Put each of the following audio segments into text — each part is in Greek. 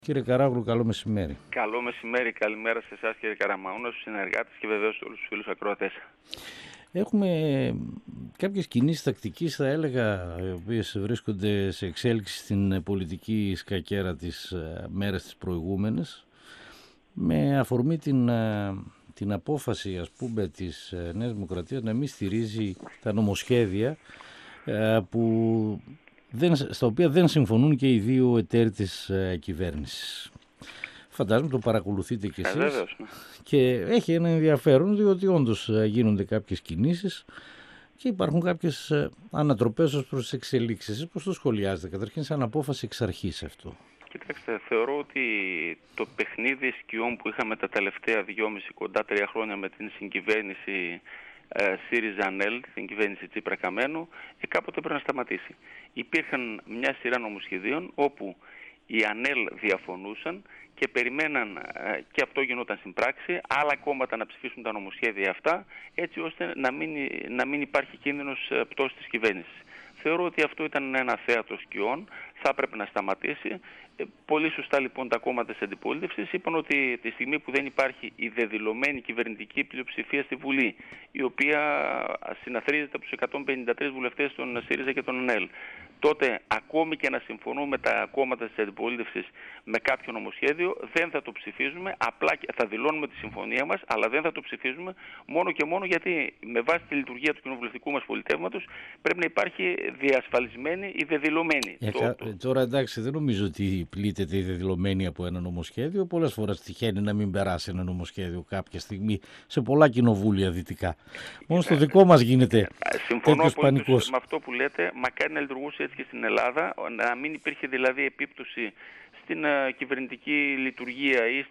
Κύριε Καράγλου, καλό μεσημέρι. Καλό μεσημέρι, καλημέρα σε εσάς κύριε Καραμαούνα, στους συνεργάτες και βεβαίως σε όλους τους φίλους ακροατές. Έχουμε κάποιες κινήσεις τακτικής, θα έλεγα, οι οποίες βρίσκονται σε εξέλιξη στην πολιτική σκακέρα τις μέρες τις προηγούμενες, με αφορμή την απόφαση, ας πούμε, της Νέας Δημοκρατίας να μην στηρίζει τα νομοσχέδια στα οποία δεν συμφωνούν και οι δύο εταίροι της κυβέρνησης. Φαντάζομαι το παρακολουθείτε κι εσείς. Βέβαιως, ναι. Και έχει ένα ενδιαφέρον, διότι όντως γίνονται κάποιες κινήσεις και υπάρχουν κάποιες ανατροπές ως προς τις εξελίξεις. Πώς το σχολιάζετε καταρχήν σαν απόφαση εξ αρχής αυτό? Κοιτάξτε, θεωρώ ότι το παιχνίδι σκιών που είχαμε τα τελευταία 2,5 κοντά 3 χρόνια με την συγκυβέρνηση ΣΥΡΙΖΑ-ΑΝΕΛ, την κυβέρνηση Τσίπρα-Καμένου, κάποτε πρέπει να σταματήσει. Υπήρχαν μια σειρά νομοσχεδίων όπου οι ΑΝΕΛ διαφωνούσαν και περιμέναν, και αυτό γινόταν στην πράξη, άλλα κόμματα να ψηφίσουν τα νομοσχέδια αυτά, έτσι ώστε να μην υπάρχει κίνδυνος πτώσης της κυβέρνησης. Θεωρώ ότι αυτό ήταν ένα θέατρο σκιών, θα έπρεπε να σταματήσει. Πολύ σωστά λοιπόν τα κόμματα της αντιπολίτευσης είπαν ότι τη στιγμή που δεν υπάρχει η δεδηλωμένη κυβερνητική πλειοψηφία στη Βουλή, η οποία συναθρίζεται από τους 153 βουλευτές των ΣΥΡΙΖΑ και των ΑΝΕΛ, τότε ακόμη και να συμφωνούμε τα κόμματα της αντιπολίτευσης με κάποιο νομοσχέδιο, δεν θα το ψηφίζουμε, απλά θα δηλώνουμε τη συμφωνία μας, αλλά δεν θα το ψηφίζουμε μόνο και μόνο γιατί με βάση τη λειτουργία του κοινοβουλευτικού μας πολιτεύματος πρέπει να υπάρχει διασφαλισμένη η δεδηλωμένη. Τώρα εντάξει, δεν νομίζω ότι πλήττεται η δεδηλωμένη από ένα νομοσχέδιο. Πολλές φορές τυχαίνει να μην περάσει ένα νομοσχέδιο κάποια στιγμή σε πολλά κοινοβούλια δυτικά. Μόνο στο δικό μας γίνεται τέτοιος πανικός. Με αυτό που λέτε, μακάρι να λειτουργούσε έτσι και στην Ελλάδα, να μην υπήρχε δηλαδή επίπτωση στην κυβερνητική λειτουργία ή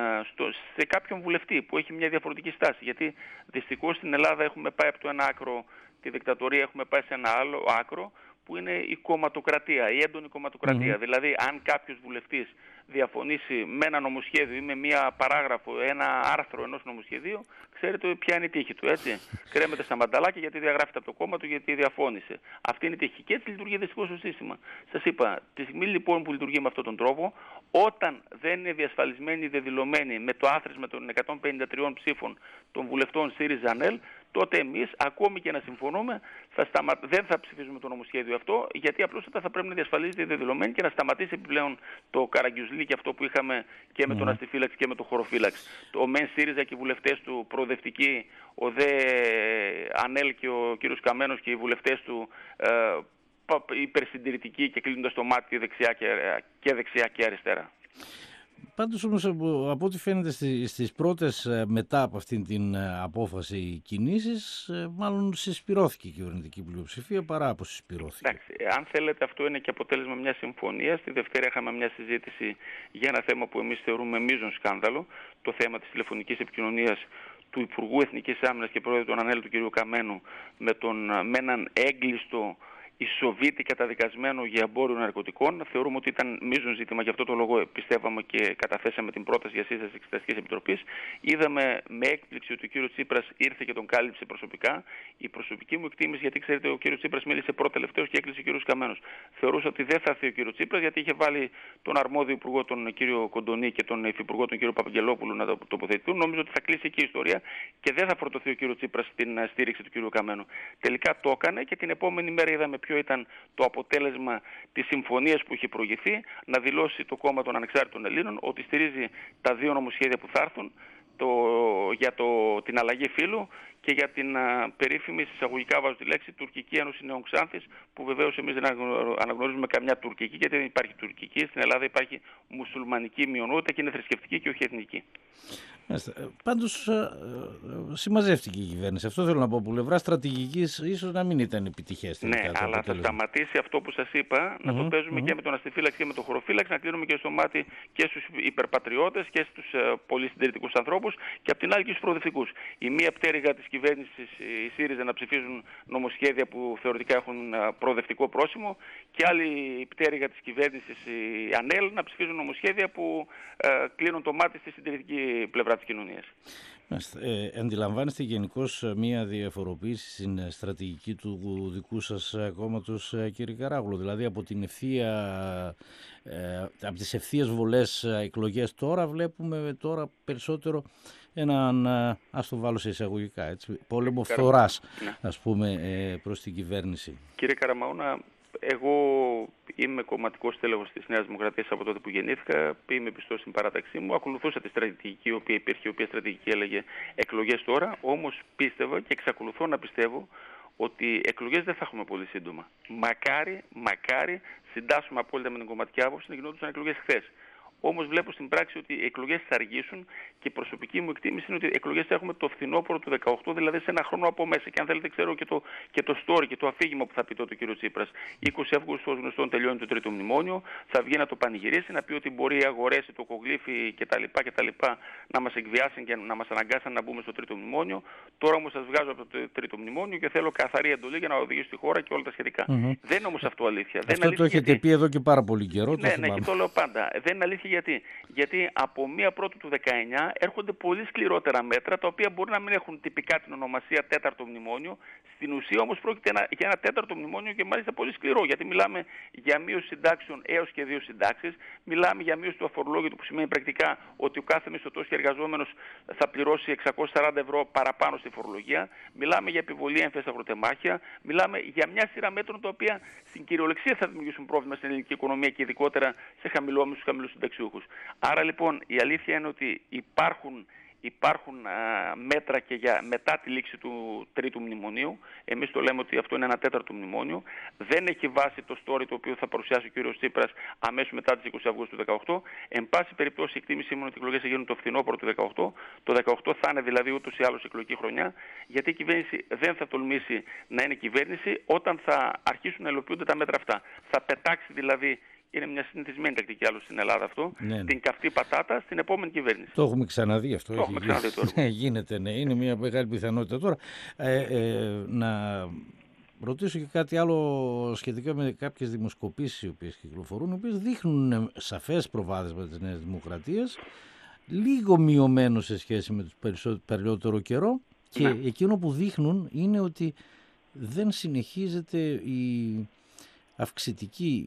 σε κάποιον βουλευτή που έχει μια διαφορετική στάση. Γιατί δυστυχώς στην Ελλάδα έχουμε πάει από το ένα άκρο, τη δικτατορία, έχουμε πάει σε ένα άλλο άκρο, που είναι η κομματοκρατία, η έντονη κομματοκρατία. Δηλαδή, αν κάποιος βουλευτής διαφωνήσει με ένα νομοσχέδιο ή με μία παράγραφο, ένα άρθρο ενός νομοσχεδίου, ξέρετε ποια είναι η τύχη του, έτσι. Κρέμεται στα μανταλάκια γιατί διαγράφεται από το κόμμα του, γιατί διαφώνησε. Αυτή είναι η τύχη. Και έτσι λειτουργεί δυστυχώς το σύστημα. Σας είπα, τη στιγμή λοιπόν που λειτουργεί με αυτόν τον τρόπο, όταν δεν είναι διασφαλισμένη ή δεδηλωμένη με το άθροισμα των 153 ψήφων των βουλευτών ΣΥΡΙΖΑ-ΑΝΕΛ, τότε εμείς, ακόμη και να συμφωνούμε, δεν θα ψηφίζουμε το νομοσχέδιο αυτό, γιατί απλώς θα πρέπει να διασφαλίζεται η δεδηλωμένη και να σταματήσει επιπλέον το καραγκιουζλί και αυτό που είχαμε και με τον αστιφύλαξη και με τον χωροφύλαξη. Ο ΜΕΝ ΣΥΡΙΖΑ και οι βουλευτές του προοδευτικοί, ο ΔΕ ΑΝΕΛ και ο κ. Καμένος και οι βουλευτές του υπερσυντηρητικοί και κλείνοντας το μάτι δεξιά και αριστερά. Πάντως όμως από ό,τι φαίνεται στις πρώτες μετά από αυτήν την απόφαση κινήσεις, μάλλον συσπυρώθηκε η κυβερνητική πλειοψηφία παρά αποσυσπυρώθηκε. Εντάξει, αν θέλετε αυτό είναι και αποτέλεσμα μιας συμφωνίας. Τη Δευτέρα είχαμε μια συζήτηση για ένα θέμα που εμείς θεωρούμε μείζον σκάνδαλο, το θέμα της τηλεφωνικής επικοινωνίας του Υπουργού Εθνικής Άμυνας και Πρόεδρου του ΑΝΕΛ, του κ. Καμένου, με έναν έγκλειστο Ισοβίτη καταδικασμένο για εμπόριο ναρκωτικών. Θεωρούμε ότι ήταν μείζον ζήτημα, γι' αυτό το λόγο πιστεύαμε και καταθέσαμε την πρόταση για σύσταση της Εξεταστικής Επιτροπής. Είδαμε με έκπληξη ότι ο κύριος Τσίπρας ήρθε και τον κάλυψε προσωπικά. Η προσωπική μου εκτίμηση, γιατί ξέρετε, ο κύριος Τσίπρας μίλησε πρώτο-τελευταίος και έκλεισε ο κύριος Καμένος. Θεωρούσα ότι δεν θα έρθει ο κύριος Τσίπρας, γιατί είχε βάλει τον αρμόδιο υπουργό, τον κύριο Κοντονή, και τον υφυπουργό, τον κύριο Παπαγγελόπουλο, να το τοποθετηθούν. Νόμιζα ότι θα κλείσει εκεί η ιστορία και δεν θα φορτωθεί ο κύριος Τσίπρας στην στήριξη του κύριου Καμένου. Τελικά το έκανε και την επόμενη μέρα είδαμε ποιο ήταν το αποτέλεσμα της συμφωνίας που είχε προηγηθεί, να δηλώσει το κόμμα των Ανεξάρτητων Ελλήνων ότι στηρίζει τα δύο νομοσχέδια που θα έρθουν, για την αλλαγή φύλου και για την περίφημη, εισαγωγικά βάζω τη λέξη, Τουρκική Ένωση Νέων Ξάνθης, που βεβαίως εμείς δεν αναγνωρίζουμε καμιά τουρκική, γιατί δεν υπάρχει τουρκική. Στην Ελλάδα υπάρχει μουσουλμανική μειονότητα και είναι θρησκευτική και όχι εθνική. Πάντως συμμαζεύτηκε η κυβέρνηση. Αυτό θέλω να πω. Από πλευρά στρατηγικής ίσως να μην ήταν επιτυχές. Ναι, αλλά θα σταματήσει αυτό που σας είπα, να το παίζουμε και με τον αστιφύλαξη και με τον χωροφύλαξη, να κλείνουμε και στο μάτι και στους υπερπατριώτες και στους πολύ συντηρητικούς ανθρώπους και απ' την άλλη και στους προοδευτικούς. Η μία πτέρυγα της κυβέρνησης, η ΣΥΡΙΖΑ, να ψηφίζουν νομοσχέδια που θεωρητικά έχουν προοδευτικό πρόσημο, και άλλη πτέρυγα της κυβέρνησης, η ΑΝΕΛ, να ψηφίζουν νομοσχέδια που κλείνουν το μάτι στη συντηρητική πλευρά της κοινωνίας. Αντιλαμβάνεστε γενικώς μία διαφοροποίηση στην στρατηγική του δικού σας κόμματος, κύριε Καράγλου? Δηλαδή από τις ευθείες βολές εκλογές τώρα βλέπουμε τώρα περισσότερο έναν, ας το βάλω σε εισαγωγικά, έτσι, πόλεμο φθοράς, ας πούμε, προς την κυβέρνηση. Κύριε Καραμαώνα, εγώ είμαι κομματικός τέλεχος της Νέας Δημοκρατίας από τότε που γεννήθηκα. Είμαι πιστός στην παράταξή μου. Ακολουθούσα τη στρατηγική η οποία υπήρχε, η οποία στρατηγική έλεγε εκλογές τώρα. Όμως πίστευα και εξακολουθώ να πιστεύω ότι εκλογές δεν θα έχουμε πολύ σύντομα. Μακάρι συντάσσουμε απόλυτα με την κομματική άποψη να γινόντουσαν εκλογές χθες. Όμως βλέπω στην πράξη ότι οι εκλογές θα αργήσουν και η προσωπική μου εκτίμηση είναι ότι οι εκλογές θα έχουμε το φθινόπωρο του 2018, δηλαδή σε ένα χρόνο από μέσα. Και αν θέλετε, ξέρω και το story και το αφήγημα που θα πει τότε ο κ. Τσίπρας. 20 Αυγούστου, ως γνωστόν, τελειώνει το τρίτο μνημόνιο. Θα βγει να το πανηγυρίσει, να πει ότι μπορεί οι αγορές, το κογλίφι κτλ. Να μας εκβιάσουν και να μας αναγκάσουν να μπούμε στο τρίτο μνημόνιο. Τώρα όμως σας βγάζω από το τρίτο μνημόνιο και θέλω καθαρή εντολή για να οδηγήσω τη χώρα και όλα τα σχετικά. Δεν είναι όμως αυτό αλήθεια. Αυτό δεν το έχετε πει εδώ και πάρα πολύ καιρό. Ναι, και το λέω πάντα. Δεν είναι αλήθεια. Γιατί από 1 Πρώτου του 19 έρχονται πολύ σκληρότερα μέτρα, τα οποία μπορεί να μην έχουν τυπικά την ονομασία τέταρτο μνημόνιο. Στην ουσία όμως πρόκειται για ένα τέταρτο μνημόνιο και μάλιστα πολύ σκληρό. Γιατί μιλάμε για μείωση συντάξεων έως και 2 συντάξεις. Μιλάμε για μείωση του αφορολόγητου, που σημαίνει πρακτικά ότι ο κάθε μισθωτός και εργαζόμενος θα πληρώσει 640 ευρώ παραπάνω στη φορολογία. Μιλάμε για επιβολή έμφαση στα αγροτεμάχια. Μιλάμε για μια σειρά μέτρων τα οποία στην κυριολεξία θα δημιουργήσουν πρόβλημα στην ελληνική οικονομία και ειδικότερα σε χαμηλούς συνταξιούχους. Άρα λοιπόν η αλήθεια είναι ότι υπάρχουν μέτρα και για μετά τη λήξη του τρίτου μνημονίου. Εμείς το λέμε ότι αυτό είναι ένα τέταρτο μνημόνιο. Δεν έχει βάση το story το οποίο θα παρουσιάσει ο κ. Τσίπρας αμέσως μετά τις 20 Αυγούστου του 2018. Εν πάση περιπτώσει, η εκτίμησή μου είναι ότι οι εκλογές θα γίνουν το φθινόπωρο του 2018. Το 2018 θα είναι δηλαδή ούτως ή άλλως εκλογική χρονιά, γιατί η κυβέρνηση δεν θα τολμήσει να είναι κυβέρνηση όταν θα αρχίσουν να υλοποιούνται τα μέτρα αυτά. Θα πετάξει δηλαδή. Είναι μια συνηθισμένη τακτική άλλο στην Ελλάδα αυτό. Ναι. Την καυτή πατάτα στην επόμενη κυβέρνηση. Το έχουμε ξαναδεί αυτό. Το έχουμε ξαναδεί τώρα. Γίνεται, ναι. Είναι μια μεγάλη πιθανότητα τώρα. Να ρωτήσω και κάτι άλλο σχετικά με κάποιες δημοσκοπήσεις οι οποίες κυκλοφορούν, οι οποίες δείχνουν σαφές προβάδισμα της Νέας Δημοκρατίας, λίγο μειωμένο σε σχέση με τους περισσότερο καιρό, και εκείνο που δείχνουν είναι ότι δεν συνεχίζεται η αυξητική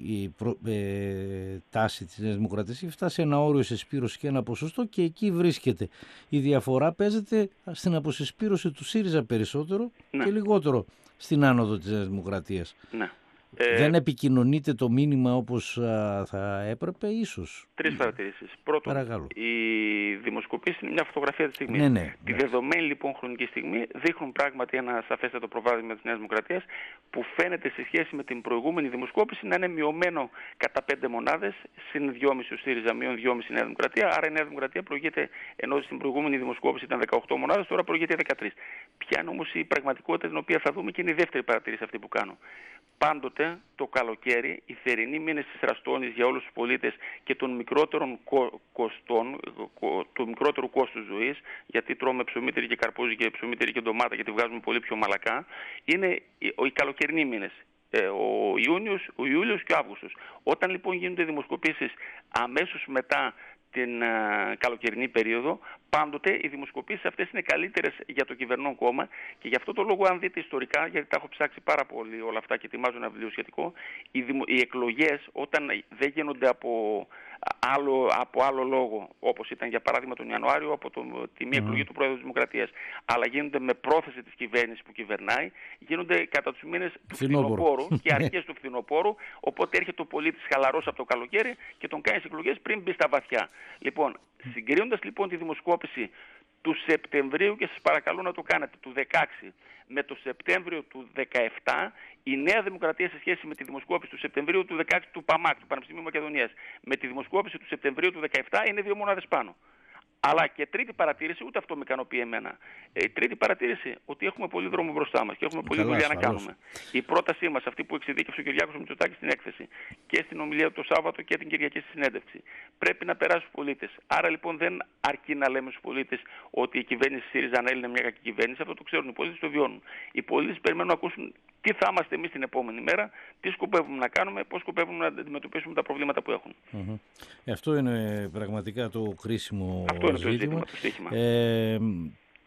τάση της Νέας Δημοκρατίας. Έχει φτάσει ένα όριο συσπήρωση και ένα ποσοστό και εκεί βρίσκεται. Η διαφορά παίζεται στην αποσυσπήρωση του ΣΥΡΙΖΑ περισσότερο και λιγότερο στην άνοδο της Νέας Δημοκρατίας. Ναι. Δεν επικοινωνείται το μήνυμα όπως θα έπρεπε, ίσως. 3 παρατηρήσεις. Πρώτον, παρακαλώ. Οι δημοσκοπήσεις είναι μια φωτογραφία της στιγμής. Ναι. Τη δεδομένη λοιπόν χρονική στιγμή δείχνουν πράγματι ένα σαφέστατο προβάδισμα της Νέας Δημοκρατίας, που φαίνεται σε σχέση με την προηγούμενη δημοσκόπηση να είναι μειωμένο κατά 5 μονάδες, συν 2,5 ο ΣΥΡΙΖΑ, μείον 2,5 η Νέα Δημοκρατία. Άρα η Νέα Δημοκρατία προηγείται, ενώ στην προηγούμενη δημοσκόπηση ήταν 18 μονάδες, τώρα προηγείται 13. Ποια είναι όμως η πραγματικότητα την οποία θα δούμε, και είναι η δεύτερη παρατήρηση αυτή που κάνω. Πάντοτε το καλοκαίρι, οι θερινοί μήνες της Ραστόνης για όλους τους πολίτες και των μικρότερων κοστών, του μικρότερου κόστους ζωής, γιατί τρώμε ψωμίτερη και καρπούζι και ψωμίτερη και ντομάτα, γιατί βγάζουμε πολύ πιο μαλακά, είναι οι καλοκαιρινοί μήνες. Ο Ιούλιος και ο Αύγουστος. Όταν λοιπόν γίνονται δημοσκοπήσεις αμέσως μετά την καλοκαιρινή περίοδο, πάντοτε οι δημοσκοπήσεις αυτές είναι καλύτερες για το κυβερνών κόμμα, και γι' αυτό το λόγο, αν δείτε ιστορικά, γιατί τα έχω ψάξει πάρα πολύ όλα αυτά και ετοιμάζω ένα βιβλίο σχετικό, οι εκλογές όταν δεν γίνονται από άλλο λόγο, όπως ήταν για παράδειγμα τον Ιανουάριο από τη μία εκλογή του Πρόεδρου της Δημοκρατίας, αλλά γίνονται με πρόθεση της κυβέρνησης που κυβερνάει, γίνονται κατά τους μήνες του φθινοπόρου και αρχές του φθινοπόρου, οπότε έρχεται ο πολίτης χαλαρός από το καλοκαίρι και τον κάνει στις εκλογές πριν μπει στα βαθιά. Λοιπόν, συγκρίνοντας λοιπόν τη δημοσκόπηση του Σεπτεμβρίου, και σας παρακαλώ να το κάνετε, του 16 με το Σεπτέμβριο του 17, η Νέα Δημοκρατία σε σχέση με τη δημοσκόπηση του Σεπτεμβρίου του 16 του ΠΑΜΑΚ, του Πανεπιστημίου Μακεδονίας, με τη δημοσκόπηση του Σεπτεμβρίου του 17 είναι 2 μονάδες πάνω. Αλλά και τρίτη παρατήρηση, ούτε αυτό με ικανοποιεί εμένα. Η τρίτη παρατήρηση, ότι έχουμε πολύ δρόμο μπροστά μας και έχουμε πολλή δουλειά να κάνουμε. Η πρότασή μας, αυτή που εξειδίκευσε ο Κυριάκος Μητσοτάκης στην έκθεση και στην ομιλία του το Σάββατο και την Κυριακή στη συνέντευξη, πρέπει να περάσει στους πολίτες. Άρα λοιπόν δεν αρκεί να λέμε στους πολίτες ότι η κυβέρνηση ΣΥΡΙΖΑ είναι μια κακή κυβέρνηση. Αυτό το ξέρουν οι πολίτες, το βιώνουν. Οι πολίτες περιμένουν να ακούσουν τι θα είμαστε εμείς την επόμενη μέρα, τι σκοπεύουμε να κάνουμε, πώς σκοπεύουμε να αντιμετωπίσουμε τα προβλήματα που έχουν. Αυτό είναι πραγματικά το κρίσιμο ζήτημα.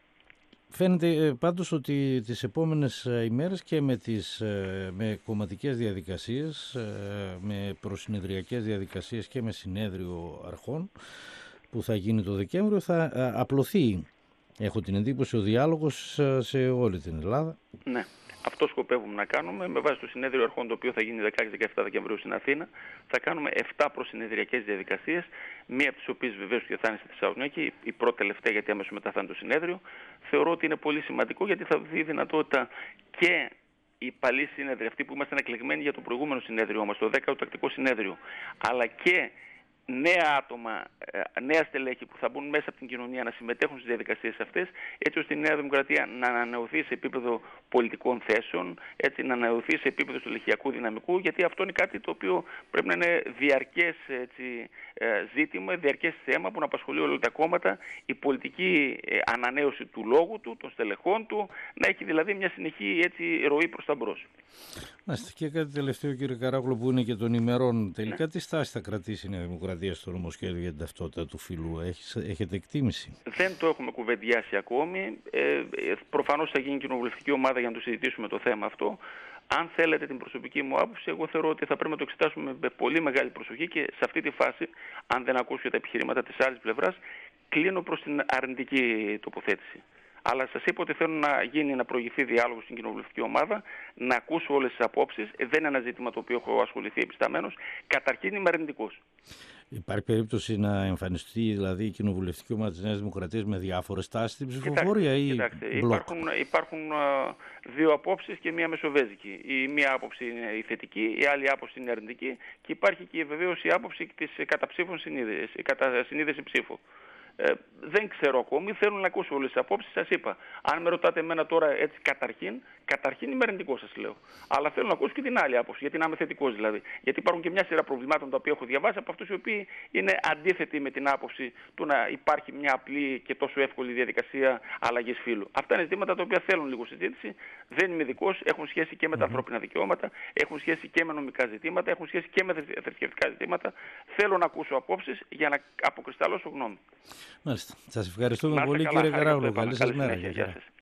Φαίνεται πάντως ότι τις επόμενες ημέρες και με κομματικές διαδικασίες, με προσυνεδριακές διαδικασίες και με συνέδριο αρχών που θα γίνει το Δεκέμβριο, θα απλωθεί, έχω την εντύπωση, ο διάλογος σε όλη την Ελλάδα. Ναι. Αυτό σκοπεύουμε να κάνουμε με βάση το συνέδριο αρχών, το οποίο θα γίνει 16-17 Δεκεμβρίου στην Αθήνα. Θα κάνουμε 7 προσυνεδριακές διαδικασίες, μία από τις οποίες βεβαίως και θα είναι στη Θεσσαλονίκη, η πρώτη τελευταία γιατί άμεσα μετά θα είναι το συνέδριο. Θεωρώ ότι είναι πολύ σημαντικό γιατί θα δώσει δυνατότητα και οι παλιοί σύνεδροι, αυτοί που ήμασταν εκλεγμένοι για το προηγούμενο συνέδριο μας, το 10ο τακτικό συνέδριο, αλλά και νέα άτομα, νέα στελέχη που θα μπουν μέσα από την κοινωνία να συμμετέχουν στις διαδικασίες αυτές, έτσι ώστε η Νέα Δημοκρατία να ανανεωθεί σε επίπεδο πολιτικών θέσεων, έτσι να ανανεωθεί σε επίπεδο στελεχειακού δυναμικού, γιατί αυτό είναι κάτι το οποίο πρέπει να είναι διαρκές ζήτημα, διαρκές θέμα που να απασχολεί όλα τα κόμματα, η πολιτική ανανέωση του λόγου του, των στελεχών του, να έχει δηλαδή μια συνεχή ροή προς τα μπρος. Και κάτι τελευταίο, κύριε Καράγλου, που είναι και των ημερών. Τελικά τι στάση θα κρατήσει η Νέα Δημοκρατία στο νομοσχέδιο για την ταυτότητα του φύλου? Έχετε εκτίμηση? Δεν το έχουμε κουβεντιάσει ακόμη. Προφανώς θα γίνει κοινοβουλευτική ομάδα για να το συζητήσουμε το θέμα αυτό. Αν θέλετε την προσωπική μου άποψη, εγώ θεωρώ ότι θα πρέπει να το εξετάσουμε με πολύ μεγάλη προσοχή και σε αυτή τη φάση, αν δεν ακούσω τα επιχειρήματα της άλλης πλευράς, κλείνω προς την αρνητική τοποθέτηση. Αλλά σας είπα ότι θέλω να προηγηθεί διάλογο στην κοινοβουλευτική ομάδα, να ακούσω όλες τις απόψεις. Δεν είναι ένα ζήτημα το οποίο έχω ασχοληθεί επισταμένος. Καταρχήν είμαι αρνητικός. Υπάρχει περίπτωση να εμφανιστεί δηλαδή η κοινοβουλευτική ομάδα της Νέας Δημοκρατίας με διάφορες τάσεις στην ψηφοφορία ή μπλοκ? Υπάρχουν δύο απόψεις και μία μεσοβέζικη. Η μία άποψη είναι η θετική, η άλλη άποψη είναι αρνητική και υπάρχει και βεβαίως η άποψη της καταψήφων συνείδηση ψήφου. Δεν ξέρω ακόμη, θέλω να ακούσω όλες τις απόψεις. Σας είπα, αν με ρωτάτε εμένα τώρα έτσι καταρχήν είμαι αρνητικός, σας λέω. Αλλά θέλω να ακούσω και την άλλη άποψη, γιατί να είμαι θετικός δηλαδή. Γιατί υπάρχουν και μια σειρά προβλημάτων τα οποία έχω διαβάσει από αυτούς οι οποίοι είναι αντίθετοι με την άποψη του να υπάρχει μια απλή και τόσο εύκολη διαδικασία αλλαγής φύλου. Αυτά είναι ζητήματα τα οποία θέλουν λίγο συζήτηση. Δεν είμαι ειδικός, έχουν σχέση και με τα ανθρώπινα δικαιώματα, έχουν σχέση και με νομικά ζητήματα, έχουν σχέση και με θρησκευτικά ζητήματα. Θέλω να ακούσω απόψεις για να αποκρισταλώσω γνώμη. Μάλιστα. Σας ευχαριστούμε πολύ, κύριε Καράγλου. Καλή σας μέρα.